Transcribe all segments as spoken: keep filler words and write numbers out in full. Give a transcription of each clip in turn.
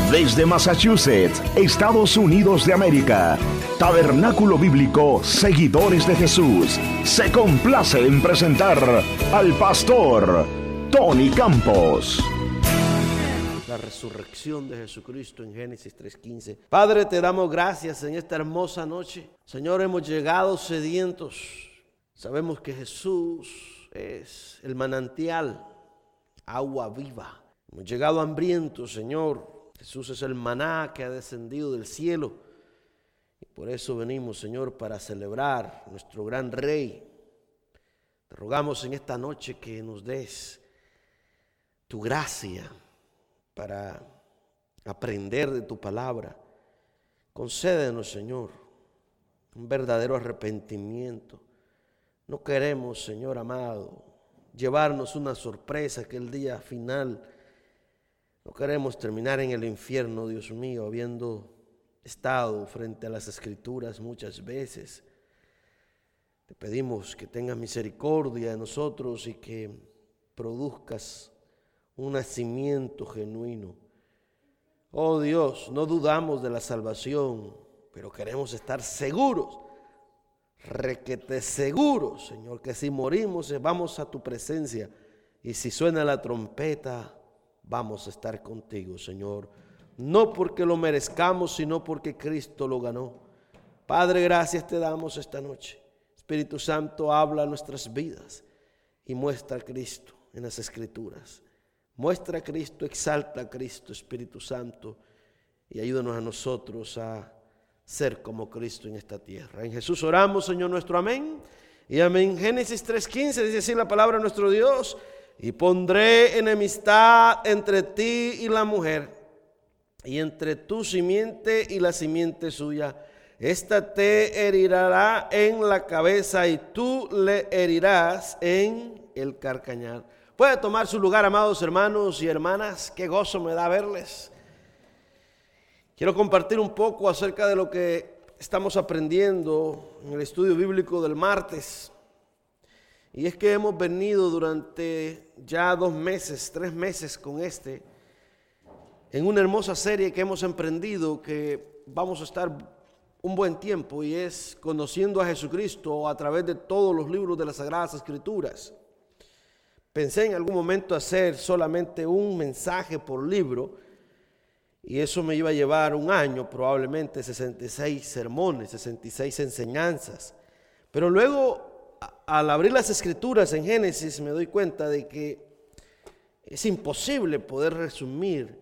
Desde Massachusetts, Estados Unidos de América, Tabernáculo Bíblico Seguidores de Jesús se complace en presentar al pastor Tony Campos. La resurrección de Jesucristo en Génesis tres quince. Padre, te damos gracias en esta hermosa noche. Señor, hemos llegado sedientos. Sabemos que Jesús es el manantial, agua viva. Hemos llegado hambrientos, Señor. Jesús es el maná que ha descendido del cielo. Y por eso venimos, Señor, para celebrar a nuestro gran Rey. Te rogamos en esta noche que nos des tu gracia para aprender de tu palabra. Concédenos, Señor, un verdadero arrepentimiento. No queremos, Señor amado, llevarnos una sorpresa que el día final no queremos terminar en el infierno, Dios mío, habiendo estado frente a las Escrituras muchas veces. Te pedimos que tengas misericordia de nosotros y que produzcas un nacimiento genuino. Oh Dios, no dudamos de la salvación, pero queremos estar seguros, requete seguros, Señor, que si morimos vamos a tu presencia y si suena la trompeta vamos a estar contigo, Señor, no porque lo merezcamos, sino porque Cristo lo ganó. Padre, gracias te damos esta noche. Espíritu Santo, habla nuestras vidas y muestra a Cristo en las Escrituras. Muestra a Cristo, exalta a Cristo, Espíritu Santo, y ayúdanos a nosotros a ser como Cristo en esta tierra. En Jesús oramos, Señor nuestro, amén y amén. Génesis tres quince dice así la palabra de nuestro Dios: y pondré enemistad entre ti y la mujer, y entre tu simiente y la simiente suya. Esta te herirá en la cabeza y tú le herirás en el carcañal. Puede tomar su lugar, amados hermanos y hermanas. Qué gozo me da verles. Quiero compartir un poco acerca de lo que estamos aprendiendo en el estudio bíblico del martes. Y es que hemos venido durante ya dos meses, tres meses con este, en una hermosa serie que hemos emprendido, que vamos a estar un buen tiempo, y es conociendo a Jesucristo a través de todos los libros de las Sagradas Escrituras. Pensé en algún momento hacer solamente un mensaje por libro, y eso me iba a llevar un año, probablemente sesenta y seis sermones, sesenta y seis enseñanzas. Pero luego, al abrir las Escrituras en Génesis, me doy cuenta de que es imposible poder resumir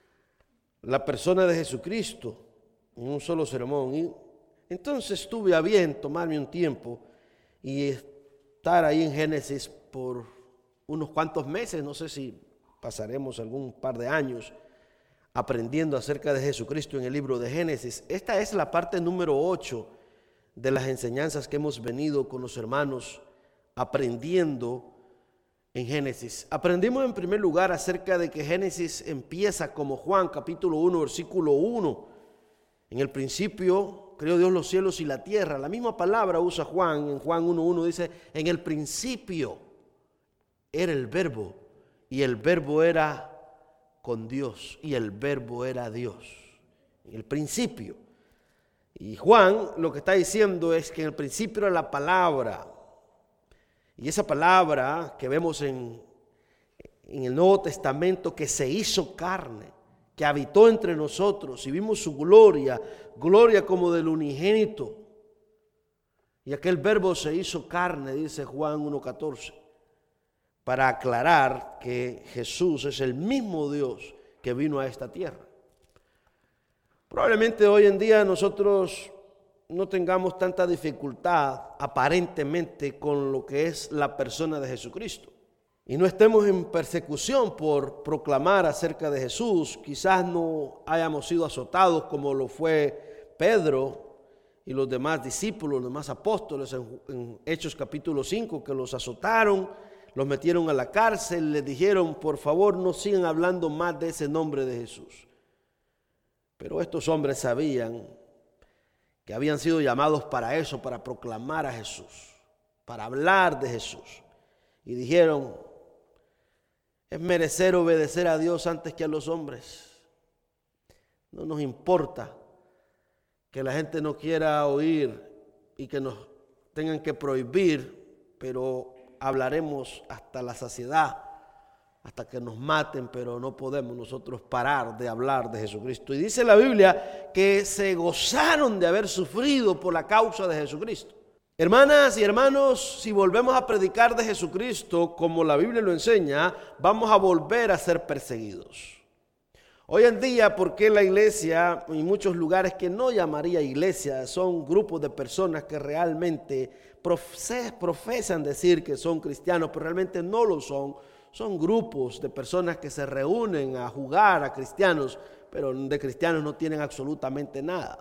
la persona de Jesucristo en un solo sermón. Y entonces tuve a bien tomarme un tiempo y estar ahí en Génesis por unos cuantos meses, no sé si pasaremos algún par de años aprendiendo acerca de Jesucristo en el libro de Génesis. Esta es la parte número ocho de las enseñanzas que hemos venido con los hermanos aprendiendo en Génesis. Aprendimos en primer lugar acerca de que Génesis empieza como Juan capítulo uno, versículo uno. En el principio creó Dios los cielos y la tierra. La misma palabra usa Juan en Juan uno uno, dice: en el principio era el verbo, y el verbo era con Dios, y el verbo era Dios. En el principio. Y Juan lo que está diciendo es que en el principio era la palabra. Y esa palabra que vemos en, en el Nuevo Testamento, que se hizo carne, que habitó entre nosotros y vimos su gloria, gloria como del unigénito. Y aquel verbo se hizo carne, dice Juan uno catorce, para aclarar que Jesús es el mismo Dios que vino a esta tierra. Probablemente hoy en día nosotros no tengamos tanta dificultad aparentemente con lo que es la persona de Jesucristo, y no estemos en persecución por proclamar acerca de Jesús. Quizás no hayamos sido azotados como lo fue Pedro y los demás discípulos, los demás apóstoles en, en Hechos capítulo cinco, que los azotaron, los metieron a la cárcel, les dijeron: por favor no sigan hablando más de ese nombre de Jesús. Pero estos hombres sabían que habían sido llamados para eso, para proclamar a Jesús, para hablar de Jesús. Y dijeron: es merecer obedecer a Dios antes que a los hombres. No nos importa que la gente no quiera oír y que nos tengan que prohibir, pero hablaremos hasta la saciedad, hasta que nos maten, pero no podemos nosotros parar de hablar de Jesucristo. Y dice la Biblia que se gozaron de haber sufrido por la causa de Jesucristo. Hermanas y hermanos, si volvemos a predicar de Jesucristo como la Biblia lo enseña, vamos a volver a ser perseguidos. Hoy en día, ¿por qué la iglesia, en muchos lugares que no llamaría iglesia, son grupos de personas que realmente profesan decir que son cristianos, pero realmente no lo son? Son grupos de personas que se reúnen a jugar a cristianos, pero de cristianos no tienen absolutamente nada.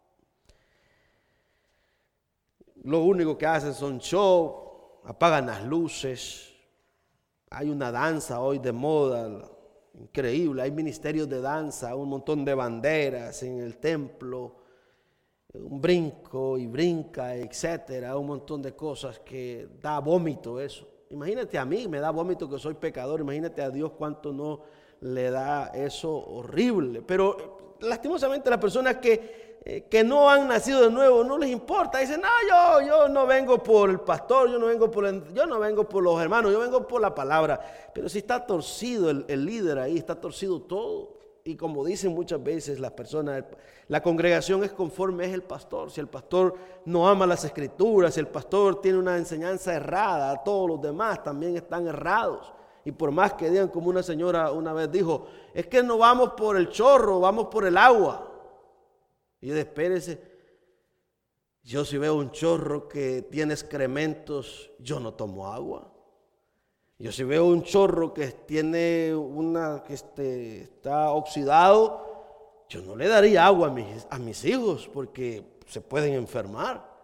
Lo único que hacen son show, apagan las luces. Hay una danza hoy de moda, increíble. Hay ministerios de danza, un montón de banderas en el templo, un brinco y brinca, etcétera. Un montón de cosas que da vómito eso. Imagínate a mí, me da vómito que soy pecador. Imagínate a Dios cuánto no le da eso horrible. Pero lastimosamente las personas que que no han nacido de nuevo, no les importa, dicen, no, yo, yo no vengo por el pastor, yo no vengo por el, yo no vengo por los hermanos, yo vengo por la palabra. Pero si está torcido el, el líder ahí, está torcido todo. Y como dicen muchas veces las personas, la congregación es conforme es el pastor. Si el pastor no ama las escrituras, si el pastor tiene una enseñanza errada, todos los demás también están errados. Y por más que digan, como una señora una vez dijo, es que no vamos por el chorro, vamos por el agua. Y yo, espérese, yo si veo un chorro que tiene excrementos, yo no tomo agua. Yo si veo un chorro que tiene una que este, está oxidado, yo no le daría agua a mis, a mis hijos porque se pueden enfermar.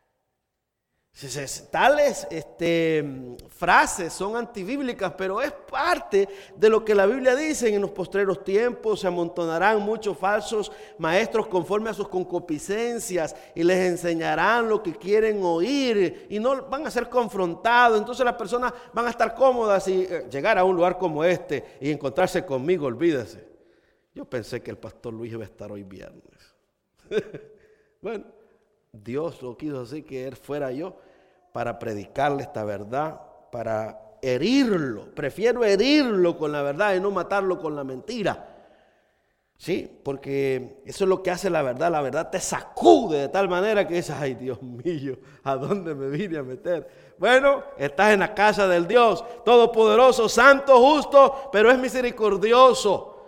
Tales este, frases son antibíblicas, pero es parte de lo que la Biblia dice. En los postreros tiempos se amontonarán muchos falsos maestros conforme a sus concupiscencias y les enseñarán lo que quieren oír y no van a ser confrontados. Entonces las personas van a estar cómodas y eh, llegar a un lugar como este y encontrarse conmigo, olvídese. Yo pensé que el pastor Luis iba a estar hoy viernes. Bueno, Dios lo quiso así, que él fuera yo para predicarle esta verdad, para herirlo. Prefiero herirlo con la verdad y no matarlo con la mentira. Sí, porque eso es lo que hace la verdad. La verdad te sacude de tal manera que dices, ay Dios mío, ¿a dónde me vine a meter? Bueno, estás en la casa del Dios todopoderoso, santo, justo, pero es misericordioso.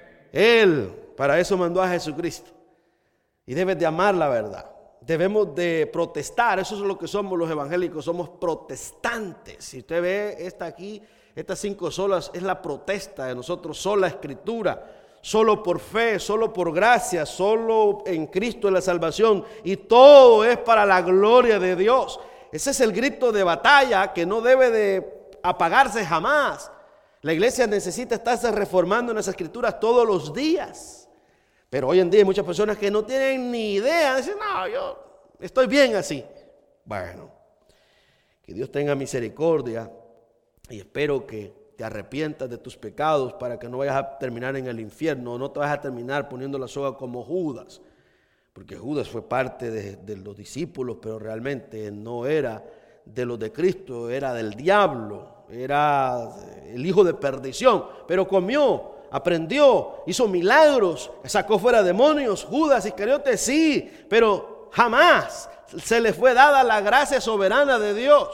Él para eso mandó a Jesucristo. Y debes de amar la verdad. Debemos de protestar. Eso es lo que somos los evangélicos. Somos protestantes. Si usted ve esta aquí, estas cinco solas, es la protesta de nosotros. Sola escritura, solo por fe, solo por gracia, solo en Cristo es la salvación. Y todo es para la gloria de Dios. Ese es el grito de batalla que no debe de apagarse jamás. La iglesia necesita estarse reformando en las escrituras todos los días. Pero hoy en día hay muchas personas que no tienen ni idea. Dicen, no, yo estoy bien así. Bueno, que Dios tenga misericordia y espero que te arrepientas de tus pecados para que no vayas a terminar en el infierno. No te vayas a terminar poniendo la soga como Judas. Porque Judas fue parte de, de los discípulos, pero realmente no era de los de Cristo, era del diablo. Era el hijo de perdición, pero comió. Aprendió, hizo milagros, sacó fuera demonios. Judas Iscariote sí, pero jamás se le fue dada la gracia soberana de Dios.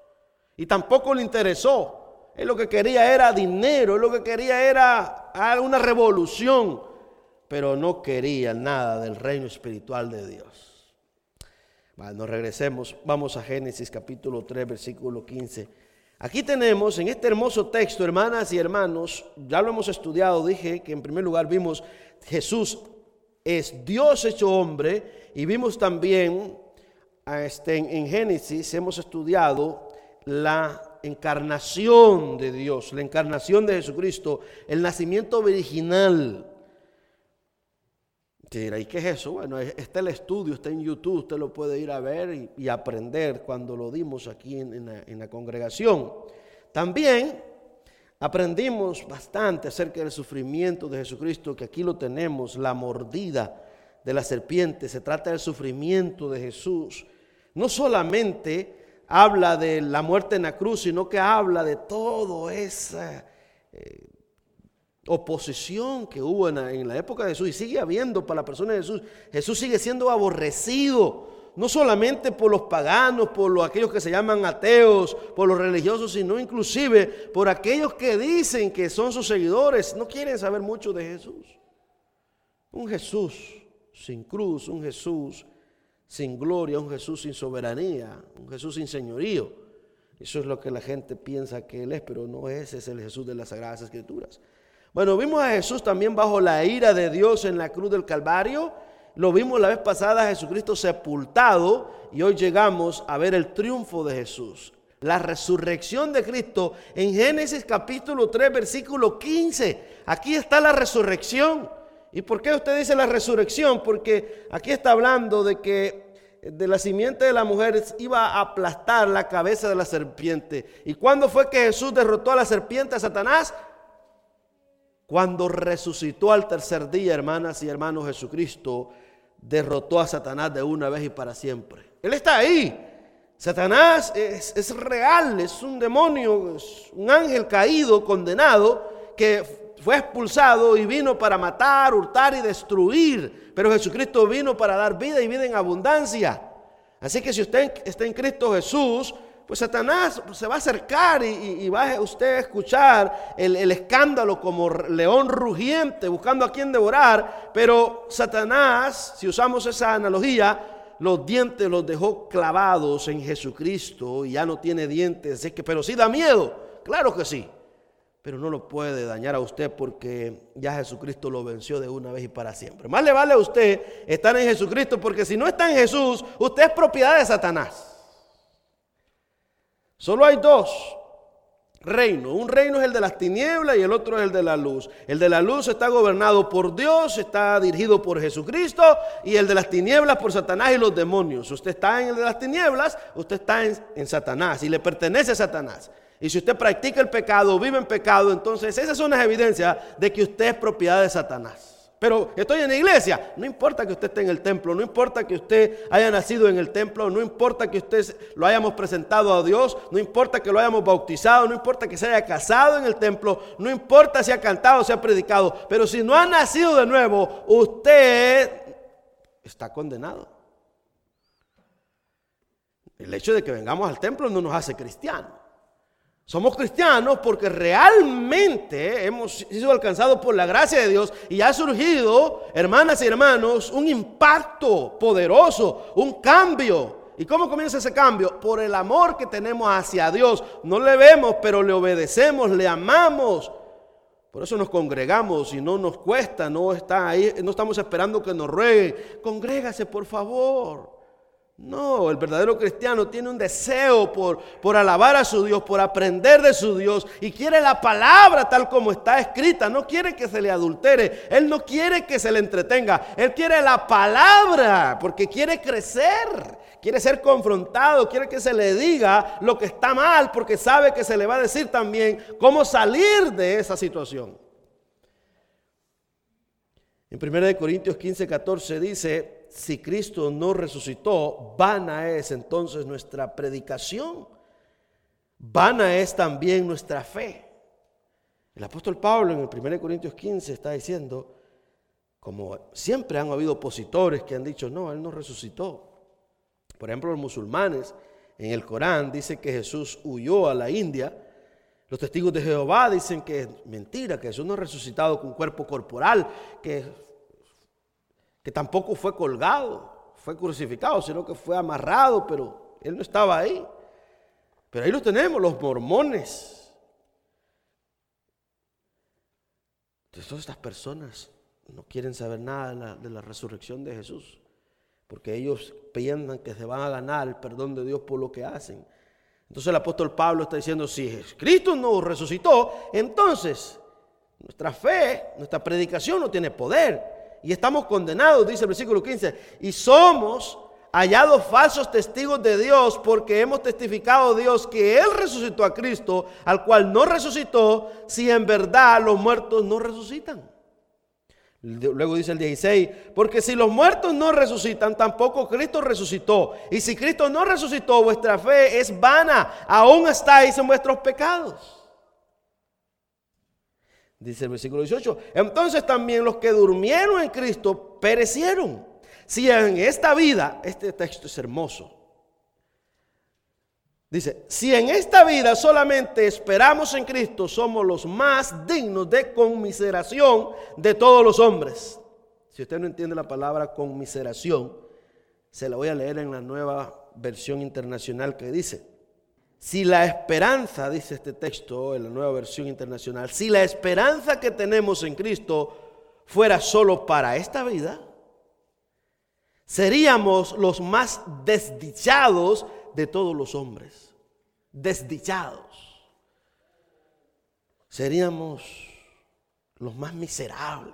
Y tampoco le interesó. Él lo que quería era dinero, él lo que quería era una revolución, pero no quería nada del reino espiritual de Dios. Bueno, regresemos, vamos a Génesis capítulo tres, versículo quince. Aquí tenemos en este hermoso texto, hermanas y hermanos, ya lo hemos estudiado, dije que en primer lugar vimos Jesús es Dios hecho hombre y vimos también este, en, en Génesis hemos estudiado la encarnación de Dios, la encarnación de Jesucristo, el nacimiento virginal. Te dirá, ¿y qué es eso? Bueno, está el estudio, está en YouTube, usted lo puede ir a ver y, y aprender cuando lo dimos aquí en, en, la, en la congregación. También Aprendimos bastante acerca del sufrimiento de Jesucristo, que aquí lo tenemos, la mordida de la serpiente. Se trata del sufrimiento de Jesús. No solamente habla de la muerte en la cruz, sino que habla de toda esa eh, oposición que hubo en la, en la época de Jesús y sigue habiendo para la persona de Jesús. Jesús sigue siendo aborrecido, no solamente por los paganos, por los, aquellos que se llaman ateos, por los religiosos, sino inclusive por aquellos que dicen que son sus seguidores. No quieren saber mucho de Jesús. Un Jesús sin cruz, un Jesús sin gloria, un Jesús sin soberanía, un Jesús sin señorío. Eso es lo que la gente piensa que Él es, pero no es, es el Jesús de las Sagradas Escrituras. Bueno, vimos a Jesús también bajo la ira de Dios en la cruz del Calvario. Lo vimos la vez pasada, a Jesucristo sepultado, y hoy llegamos a ver el triunfo de Jesús. La resurrección de Cristo en Génesis capítulo tres, versículo quince. Aquí está la resurrección. ¿Y por qué usted dice la resurrección? Porque aquí está hablando de que de la simiente de la mujer iba a aplastar la cabeza de la serpiente. ¿Y cuándo fue que Jesús derrotó a la serpiente, a Satanás? Cuando resucitó al tercer día, hermanas y hermanos. Jesucristo derrotó a Satanás de una vez y para siempre. Él está ahí. Satanás es, es real, es un demonio, es un ángel caído, condenado, que fue expulsado y vino para matar, hurtar y destruir. Pero Jesucristo vino para dar vida y vida en abundancia. Así que si usted está en Cristo Jesús, pues Satanás se va a acercar y, y, y va a usted a escuchar el, el escándalo como león rugiente buscando a quien devorar. Pero Satanás, si usamos esa analogía, los dientes los dejó clavados en Jesucristo y ya no tiene dientes. Así que, pero sí da miedo, claro que sí. Pero no lo puede dañar a usted porque ya Jesucristo lo venció de una vez y para siempre. Más le vale a usted estar en Jesucristo, porque si no está en Jesús, usted es propiedad de Satanás. Solo hay dos reinos. Un reino es el de las tinieblas y el otro es el de la luz. El de la luz está gobernado por Dios, está dirigido por Jesucristo, y el de las tinieblas por Satanás y los demonios. Usted está en el de las tinieblas, usted está en, en Satanás y le pertenece a Satanás. Y si usted practica el pecado, vive en pecado, entonces esas son las evidencias de que usted es propiedad de Satanás. Pero estoy en la iglesia, no importa que usted esté en el templo, no importa que usted haya nacido en el templo, no importa que usted lo hayamos presentado a Dios, no importa que lo hayamos bautizado, no importa que se haya casado en el templo, no importa si ha cantado o si ha predicado, pero si no ha nacido de nuevo, usted está condenado. El hecho de que vengamos al templo no nos hace cristianos. Somos cristianos porque realmente hemos sido alcanzados por la gracia de Dios y ha surgido, hermanas y hermanos, un impacto poderoso, un cambio. ¿Y cómo comienza ese cambio? Por el amor que tenemos hacia Dios. No le vemos, pero le obedecemos, le amamos. Por eso nos congregamos y no nos cuesta, no está ahí, no estamos esperando que nos rueguen. Congrégase, por favor. No, el verdadero cristiano tiene un deseo por, por alabar a su Dios, por aprender de su Dios, y quiere la palabra tal como está escrita. No quiere que se le adultere, él no quiere que se le entretenga, él quiere la palabra porque quiere crecer, quiere ser confrontado, quiere que se le diga lo que está mal, porque sabe que se le va a decir también cómo salir de esa situación. En primera de Corintios quince, catorce dice: si Cristo no resucitó, vana es entonces nuestra predicación, vana es también nuestra fe. El apóstol Pablo en el primera de Corintios quince está diciendo, como siempre han habido opositores que han dicho, no, Él no resucitó. Por ejemplo, los musulmanes en el Corán dice que Jesús huyó a la India. Los testigos de Jehová dicen que es mentira, que Jesús no ha resucitado con cuerpo corporal, que que tampoco fue colgado, fue crucificado, sino que fue amarrado, pero Él no estaba ahí. Pero ahí lo tenemos, los mormones. Entonces todas estas personas no quieren saber nada de la, de la resurrección de Jesús, porque ellos piensan que se van a ganar el perdón de Dios por lo que hacen. Entonces el apóstol Pablo está diciendo, si Cristo no resucitó, entonces nuestra fe, nuestra predicación no tiene poder. Y estamos condenados, dice el versículo quince, y somos hallados falsos testigos de Dios, porque hemos testificado a Dios que Él resucitó a Cristo, al cual no resucitó, si en verdad los muertos no resucitan. Luego dice el dieciséis, porque si los muertos no resucitan, tampoco Cristo resucitó. Y si Cristo no resucitó, vuestra fe es vana, aún estáis en vuestros pecados. Dice el versículo dieciocho, entonces también los que durmieron en Cristo perecieron. Si en esta vida, este texto es hermoso. Dice, si en esta vida solamente esperamos en Cristo, somos los más dignos de conmiseración de todos los hombres. Si usted no entiende la palabra conmiseración, se la voy a leer en la nueva versión internacional que dice, si la esperanza, dice este texto en la nueva versión internacional, si la esperanza que tenemos en Cristo fuera solo para esta vida, seríamos los más desdichados de todos los hombres. Desdichados. Seríamos los más miserables.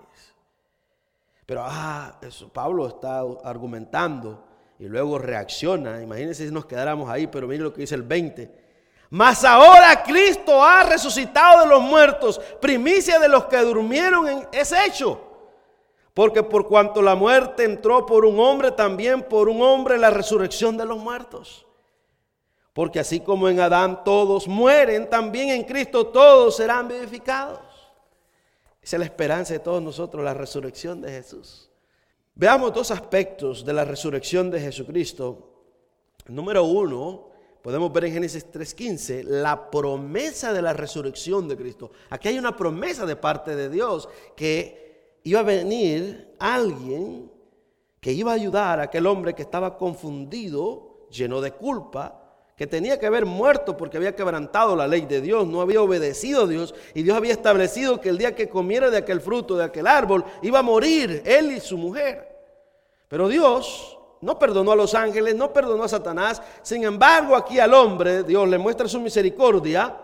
Pero ah, eso, Pablo está argumentando y luego reacciona. Imagínense si nos quedáramos ahí, pero miren lo que dice el veinte. Mas ahora Cristo ha resucitado de los muertos, primicia de los que durmieron en ese hecho. Porque por cuanto la muerte entró por un hombre, también por un hombre la resurrección de los muertos. Porque así como en Adán todos mueren, también en Cristo todos serán vivificados. Esa es la esperanza de todos nosotros, la resurrección de Jesús. Veamos dos aspectos de la resurrección de Jesucristo. Número uno, podemos ver en Génesis tres quince, la promesa de la resurrección de Cristo. Aquí hay una promesa de parte de Dios que iba a venir alguien que iba a ayudar a aquel hombre que estaba confundido, lleno de culpa, que tenía que haber muerto porque había quebrantado la ley de Dios, no había obedecido a Dios, y Dios había establecido que el día que comiera de aquel fruto, de aquel árbol, iba a morir él y su mujer. Pero Dios no perdonó a los ángeles, no perdonó a Satanás. Sin embargo, aquí al hombre Dios le muestra su misericordia,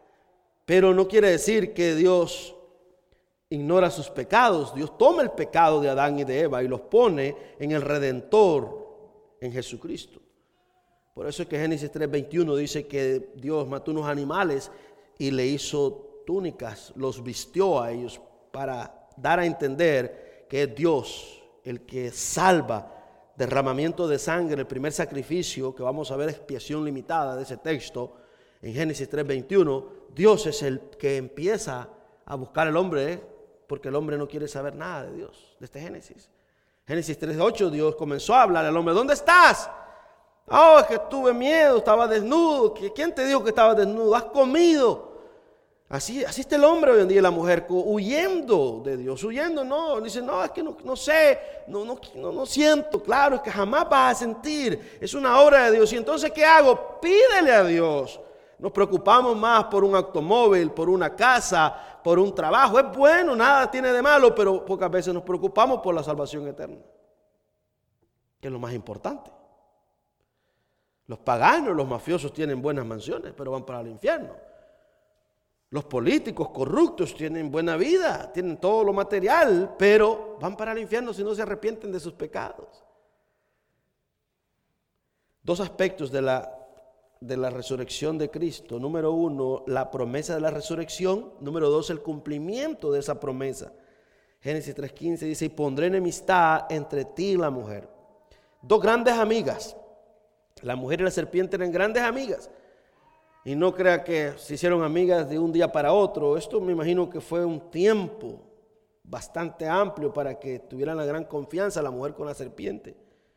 pero no quiere decir que Dios ignora sus pecados. Dios toma el pecado de Adán y de Eva y los pone en el Redentor, en Jesucristo. Por eso es que Génesis tres veintiuno dice que Dios mató unos animales y le hizo túnicas, los vistió a ellos para dar a entender que es Dios el que salva. Derramamiento de sangre, el primer sacrificio que vamos a ver, expiación limitada de ese texto en Génesis tres veintiuno. Dios es el que empieza a buscar al hombre, ¿eh? Porque el hombre no quiere saber nada de Dios, de este Génesis. Génesis tres ocho, Dios comenzó a hablar al hombre. ¿Dónde estás? Oh, es que tuve miedo, estaba desnudo. ¿Quién te dijo que estabas desnudo? ¿Has comido? Así, así está el hombre hoy en día y la mujer, huyendo de Dios, huyendo. No, dice, no, es que no, no sé, no, no, no, no siento. Claro, es que jamás vas a sentir. Es una obra de Dios. Y entonces, ¿qué hago? Pídele a Dios. Nos preocupamos más por un automóvil, por una casa, por un trabajo. Es bueno, nada tiene de malo, pero pocas veces nos preocupamos por la salvación eterna, que es lo más importante. Los paganos, los mafiosos tienen buenas mansiones, pero van para el infierno. Los políticos corruptos tienen buena vida, tienen todo lo material, pero van para el infierno si no se arrepienten de sus pecados. Dos aspectos de la de la resurrección de Cristo. Número uno, la promesa de la resurrección. Número dos, el cumplimiento de esa promesa. Génesis tres quince dice, y pondré enemistad entre ti y la mujer. Dos grandes amigas. La mujer y la serpiente eran grandes amigas. Y no crea que se hicieron amigas de un día para otro. Esto me imagino que fue un tiempo bastante amplio para que tuvieran la gran confianza la mujer con la serpiente.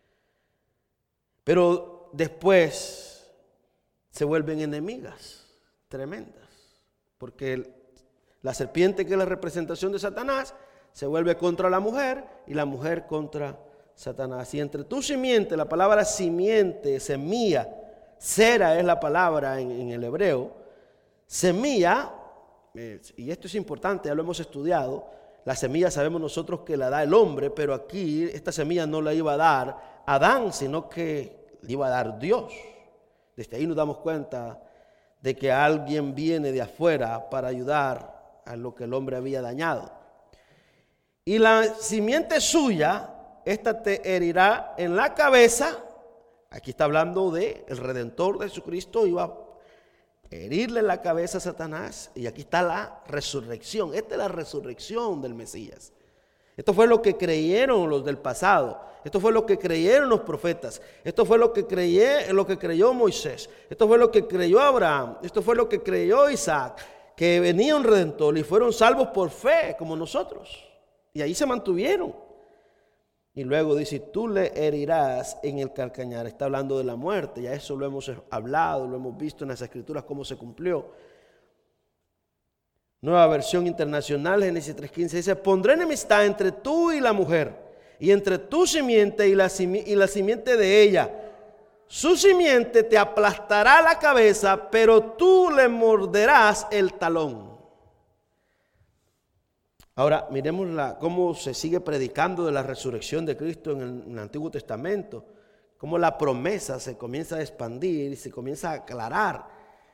Pero después se vuelven enemigas tremendas, porque la serpiente, que es la representación de Satanás, se vuelve contra la mujer y la mujer contra Satanás. Y entre tu simiente, la palabra simiente, semilla, cera es la palabra en, en el hebreo, semilla, eh, y esto es importante, ya lo hemos estudiado, la semilla sabemos nosotros que la da el hombre, pero aquí esta semilla no la iba a dar Adán, sino que la iba a dar Dios. Desde ahí nos damos cuenta de que alguien viene de afuera para ayudar a lo que el hombre había dañado. Y la simiente suya, esta te herirá en la cabeza Aquí está hablando de el Redentor de Jesucristo, iba a herirle la cabeza a Satanás, y aquí está la resurrección. Esta es la resurrección del Mesías. Esto fue lo que creyeron los del pasado. Esto fue lo que creyeron los profetas. Esto fue lo que, creyé, lo que creyó Moisés. Esto fue lo que creyó Abraham. Esto fue lo que creyó Isaac. Que venía un Redentor y fueron salvos por fe, como nosotros. Y ahí se mantuvieron. Y luego dice, tú le herirás en el calcañar. Está hablando de la muerte. Ya eso lo hemos hablado, lo hemos visto en las Escrituras, cómo se cumplió. Nueva versión internacional, Génesis tres quince, dice, pondré enemistad entre tú y la mujer, y entre tu simiente y la, simi- y la simiente de ella. Su simiente te aplastará la cabeza, pero tú le morderás el talón. Ahora, miremos la, cómo se sigue predicando de la resurrección de Cristo en el, en el Antiguo Testamento, cómo la promesa se comienza a expandir y se comienza a aclarar.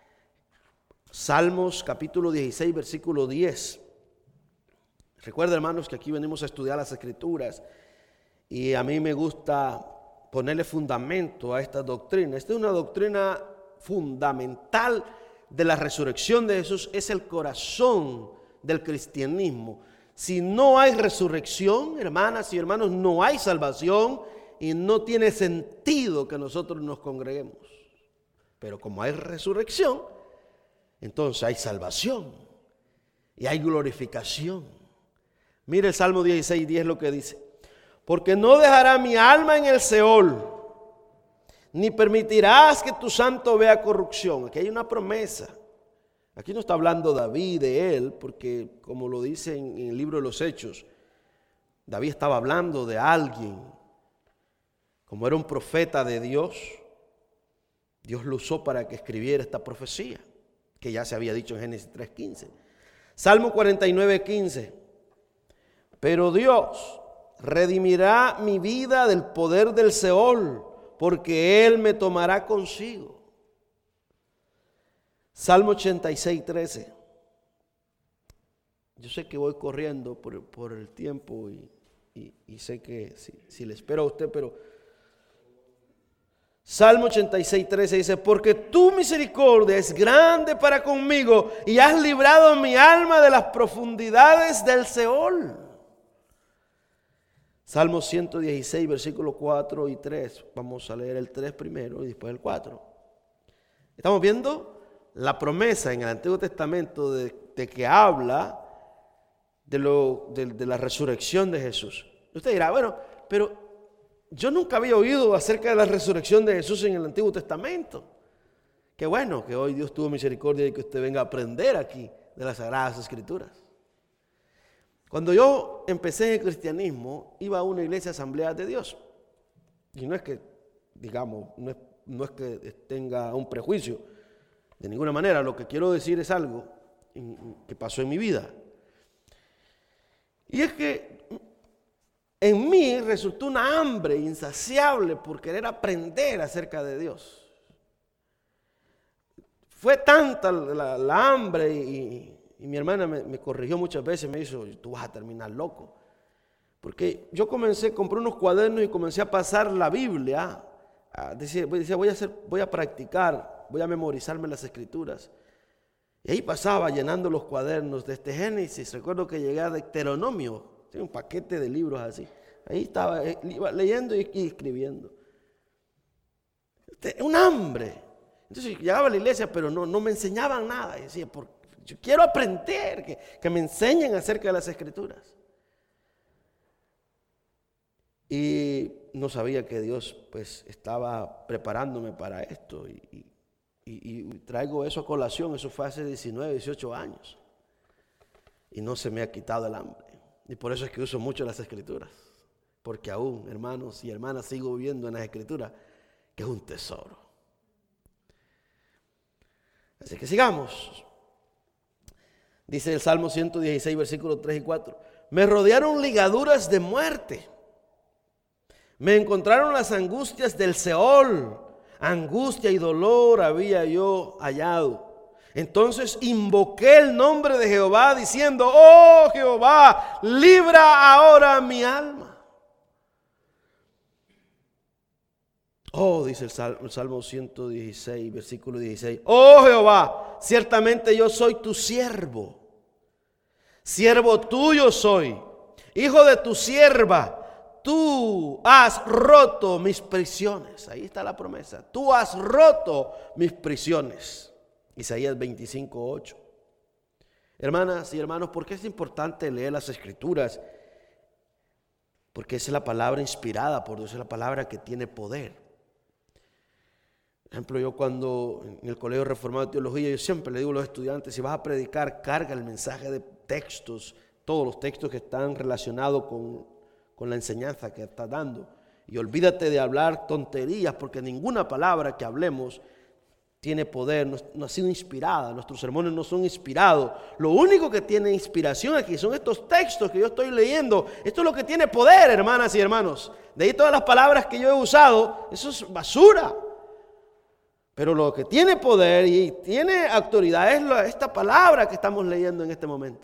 Salmos capítulo dieciséis, versículo diez. Recuerda, hermanos, que aquí venimos a estudiar las Escrituras y a mí me gusta ponerle fundamento a esta doctrina. Esta es una doctrina fundamental de la resurrección de Jesús, es el corazón del cristianismo. Si no hay resurrección, hermanas y hermanos, no hay salvación y no tiene sentido que nosotros nos congreguemos. Pero como hay resurrección, entonces hay salvación y hay glorificación. Mire el Salmo dieciséis, diez lo que dice. Porque no dejará mi alma en el Seol, ni permitirás que tu santo vea corrupción. Aquí hay una promesa. Aquí no está hablando David de él, porque como lo dice en, en el libro de los Hechos, David estaba hablando de alguien. Como era un profeta de Dios, Dios lo usó para que escribiera esta profecía, que ya se había dicho en Génesis tres quince. Salmo cuarenta y nueve, quince. Pero Dios redimirá mi vida del poder del Seol, porque Él me tomará consigo. Salmo ochenta y seis, trece. Yo sé que voy corriendo por, por el tiempo y, y, y sé que si, si le espero a usted, pero Salmo ochenta y seis, trece dice, porque tu misericordia es grande para conmigo y has librado mi alma de las profundidades del Seol. Salmo ciento dieciséis, versículos cuatro y tres. Vamos a leer el tres primero y después el cuatro. Estamos viendo la promesa en el Antiguo Testamento de, de que habla de, lo, de, de la resurrección de Jesús. Usted dirá, bueno, pero yo nunca había oído acerca de la resurrección de Jesús en el Antiguo Testamento. Qué bueno que hoy Dios tuvo misericordia y que usted venga a aprender aquí de las Sagradas Escrituras. Cuando yo empecé en el cristianismo, iba a una iglesia Asamblea de Dios. Y no es que, digamos, no es, no es que tenga un prejuicio, de ninguna manera. Lo que quiero decir es algo que pasó en mi vida. Y es que en mí resultó una hambre insaciable por querer aprender acerca de Dios. Fue tanta la, la hambre y, y mi hermana me, me corrigió muchas veces, me dijo, tú vas a terminar loco. Porque yo comencé, compré unos cuadernos y comencé a pasar la Biblia. A decir, decía, voy a hacer, voy a practicar, voy a memorizarme las Escrituras. Y ahí pasaba llenando los cuadernos desde este Génesis. Recuerdo que llegué a Deuteronomio. Un paquete de libros así. Ahí estaba, iba leyendo y, y escribiendo. Un hambre. Entonces llegaba a la iglesia, pero no, no me enseñaban nada. Y decía, por, yo quiero aprender, que, que me enseñen acerca de las Escrituras. Y no sabía que Dios pues estaba preparándome para esto. Y, y, y traigo eso a colación. Eso fue hace diecinueve, dieciocho años. Y no se me ha quitado el hambre. Y por eso es que uso mucho las Escrituras. Porque aún, hermanos y hermanas, sigo viviendo en las Escrituras, que es un tesoro. Así que sigamos. Dice el Salmo ciento dieciséis, versículos tres y cuatro. Me rodearon ligaduras de muerte. Me encontraron las angustias del Seol. Angustia y dolor había yo hallado. Entonces invoqué el nombre de Jehová diciendo, oh Jehová, libra ahora mi alma. Oh, dice el Salmo, el Salmo ciento dieciséis, versículo dieciséis. Oh Jehová, ciertamente yo soy tu siervo. Siervo tuyo soy, hijo de tu sierva. Tú has roto mis prisiones. Ahí está la promesa. Tú has roto mis prisiones. Isaías veinticinco, ocho. Hermanas y hermanos, ¿por qué es importante leer las Escrituras? Porque esa es la palabra inspirada por Dios, es la palabra que tiene poder. Por ejemplo, yo cuando en el Colegio Reformado de Teología, yo siempre le digo a los estudiantes, si vas a predicar, carga el mensaje de textos, todos los textos que están relacionados con, con la enseñanza que estás dando. Y olvídate de hablar tonterías, porque ninguna palabra que hablemos tiene poder, no, no ha sido inspirada. Nuestros sermones no son inspirados. Lo único que tiene inspiración aquí son estos textos que yo estoy leyendo. Esto es lo que tiene poder, hermanas y hermanos. De ahí todas las palabras que yo he usado, eso es basura. Pero lo que tiene poder y tiene autoridad es la, esta palabra que estamos leyendo en este momento.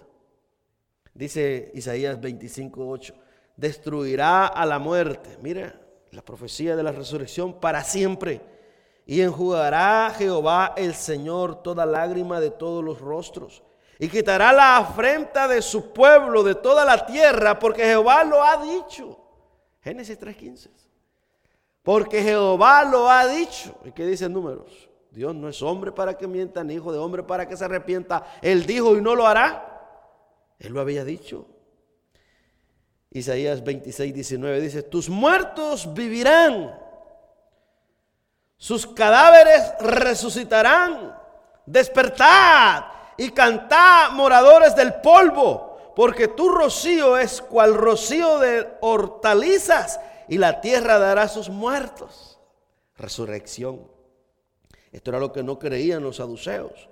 Dice Isaías veinticinco, ocho. Destruirá a la muerte. Mira, la profecía de la resurrección para siempre. Y enjugará Jehová el Señor toda lágrima de todos los rostros. Y quitará la afrenta de su pueblo, de toda la tierra, porque Jehová lo ha dicho. Génesis tres quince. Porque Jehová lo ha dicho. ¿Y qué dicen Números? Dios no es hombre para que mienta, ni hijo de hombre para que se arrepienta. Él dijo y no lo hará. Él lo había dicho. Isaías veintiséis, diecinueve dice: tus muertos vivirán, sus cadáveres resucitarán. Despertad y cantad, moradores del polvo, porque tu rocío es cual rocío de hortalizas, y la tierra dará sus muertos. Resurrección. Esto era lo que no creían los saduceos.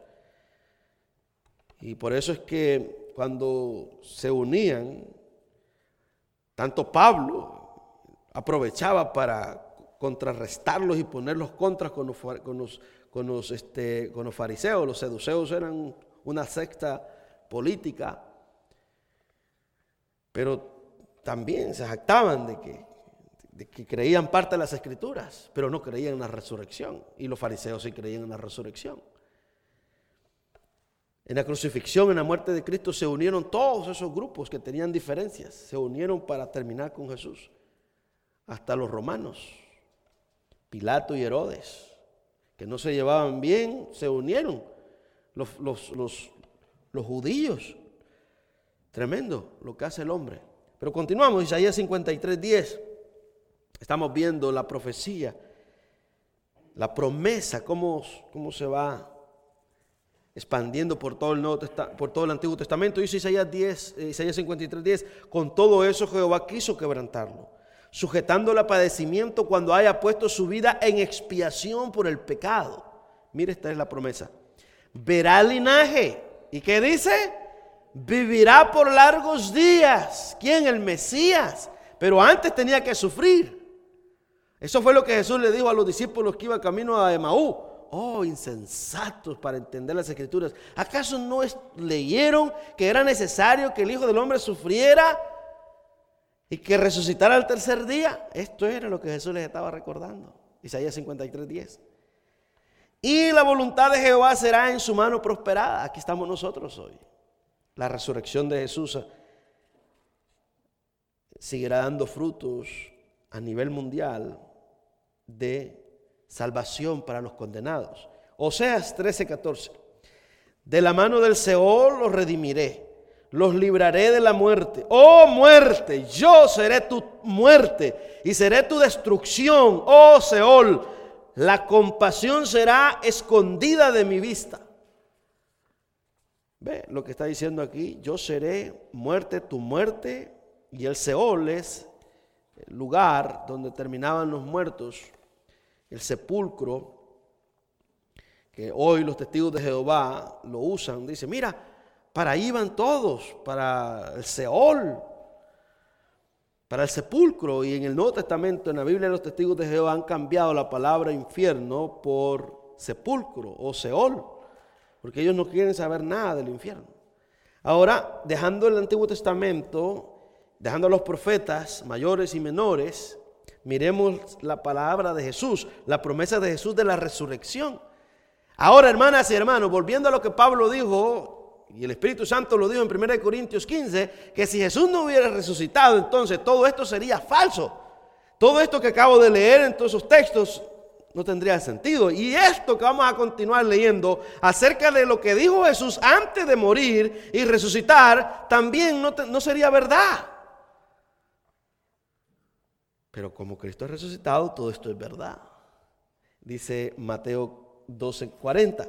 Y por eso es que cuando se unían, tanto Pablo aprovechaba para contrarrestarlos y ponerlos contras con los, con los, con los, este, con los fariseos. Los saduceos eran una secta política, pero también se jactaban de que, de que creían parte de las Escrituras, pero no creían en la resurrección. Y los fariseos sí creían en la resurrección. En la crucifixión, en la muerte de Cristo, se unieron todos esos grupos que tenían diferencias. Se unieron para terminar con Jesús. Hasta los romanos, Pilato y Herodes, que no se llevaban bien, se unieron. Los, los, los, los judíos. Tremendo lo que hace el hombre. Pero continuamos, Isaías cincuenta y tres, diez. Estamos viendo la profecía, la promesa, cómo, cómo se va expandiendo por todo el Nuevo Testamento, por todo el Antiguo Testamento. Dice Isaías diez, eh, Isaías cincuenta y tres, diez. Con todo eso Jehová quiso quebrantarlo, sujetándolo a padecimiento cuando haya puesto su vida en expiación por el pecado. Mire, esta es la promesa. Verá el linaje. ¿Y qué dice? Vivirá por largos días. ¿Quién? El Mesías. Pero antes tenía que sufrir. Eso fue lo que Jesús le dijo a los discípulos que iban camino a Emaú. Oh, insensatos para entender las Escrituras. ¿Acaso no es, leyeron que era necesario que el Hijo del Hombre sufriera y que resucitara al tercer día? Esto era lo que Jesús les estaba recordando. Isaías cincuenta y tres, diez. Y la voluntad de Jehová será en su mano prosperada. Aquí estamos nosotros hoy. La resurrección de Jesús seguirá dando frutos a nivel mundial de salvación para los condenados. Oseas trece, catorce. De la mano del Seol los redimiré, los libraré de la muerte. Oh muerte, yo seré tu muerte y seré tu destrucción. Oh Seol, la compasión será escondida de mi vista. Ve lo que está diciendo aquí. Yo seré muerte, tu muerte, y el Seol es el lugar donde terminaban los muertos. El sepulcro, que hoy los testigos de Jehová lo usan, dice, mira, para ahí van todos, para el Seol, para el sepulcro. Y en el Nuevo Testamento, en la Biblia, los testigos de Jehová han cambiado la palabra infierno por sepulcro o Seol, porque ellos no quieren saber nada del infierno. Ahora, dejando el Antiguo Testamento, dejando a los profetas mayores y menores, Miremos la palabra de Jesús, la promesa de Jesús de la resurrección. Ahora, hermanas y hermanos, volviendo a lo que Pablo dijo, y el Espíritu Santo lo dijo en primera de Corintios quince, que si Jesús no hubiera resucitado, entonces todo esto sería falso. Todo esto que acabo de leer en todos esos textos no tendría sentido. Y esto que vamos a continuar leyendo acerca de lo que dijo Jesús antes de morir y resucitar, también no, te, no sería verdad. Pero como Cristo ha resucitado, todo esto es verdad. Dice Mateo doce cuarenta.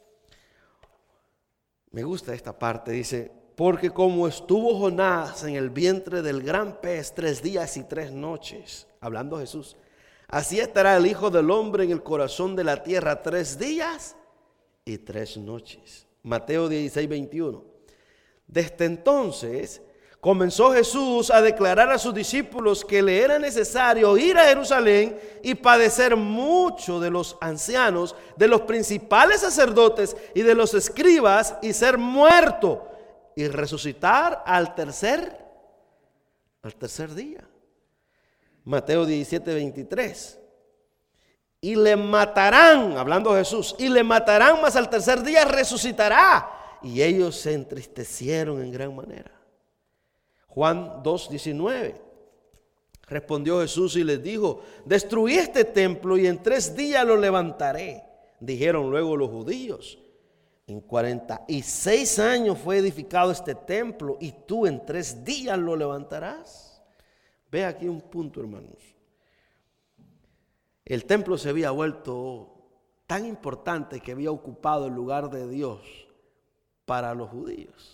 Me gusta esta parte, dice: porque como estuvo Jonás en el vientre del gran pez tres días y tres noches, hablando Jesús, así estará el Hijo del Hombre en el corazón de la tierra tres días y tres noches. Mateo dieciséis veintiuno. Desde entonces comenzó Jesús a declarar a sus discípulos que le era necesario ir a Jerusalén y padecer mucho de los ancianos, de los principales sacerdotes y de los escribas, y ser muerto y resucitar al tercer, al tercer día. Mateo diecisiete veintitrés. Y le matarán, hablando Jesús, y le matarán, mas al tercer día resucitará. Y ellos se entristecieron en gran manera. Juan dos diecinueve. Respondió Jesús y les dijo: destruí este templo y en tres días lo levantaré. Dijeron luego los judíos: en cuarenta y seis años fue edificado este templo y tú en tres días lo levantarás. Ve aquí un punto, hermanos. El templo se había vuelto tan importante que había ocupado el lugar de Dios para los judíos.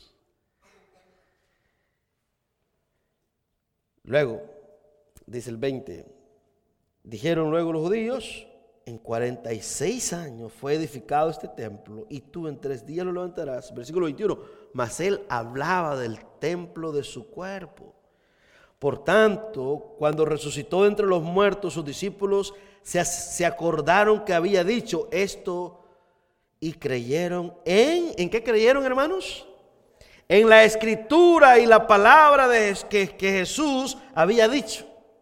Luego, dice el veinte, dijeron luego los judíos: en cuarenta y seis años fue edificado este templo y tú en tres días lo levantarás. Versículo veintiuno, mas él hablaba del templo de su cuerpo. Por tanto, cuando resucitó de entre los muertos, sus discípulos se, se acordaron que había dicho esto y creyeron en, ¿en qué creyeron, hermanos? En la escritura y la palabra de, que, que Jesús había dicho.